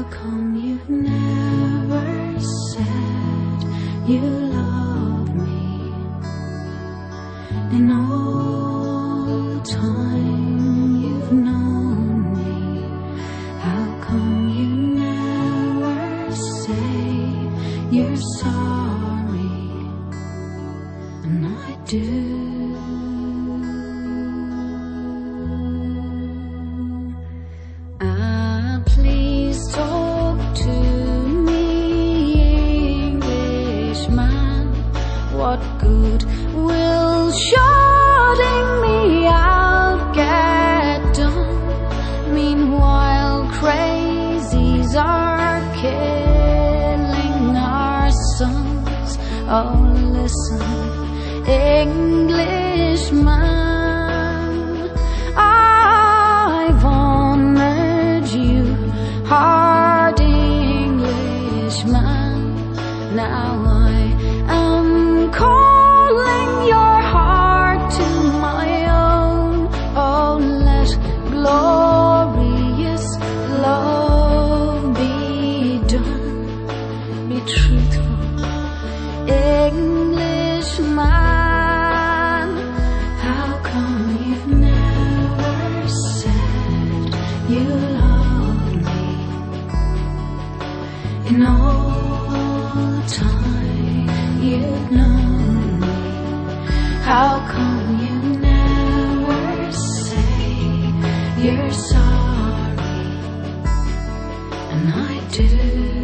come you've never said you love me? In all the time you've known me, how come you never say you're sorry? And I do. Please talk to me, Englishman. What good will shutting me out get done? Meanwhile, crazies are killing our sons. Oh, listen, Englishman. Hard Englishman, now I am calling your heart to my own. Oh, let glorious love be done. Be truthful, Englishman. How come you've never said you love me? In all the time you've known me, how come you never say you're sorry? And I do.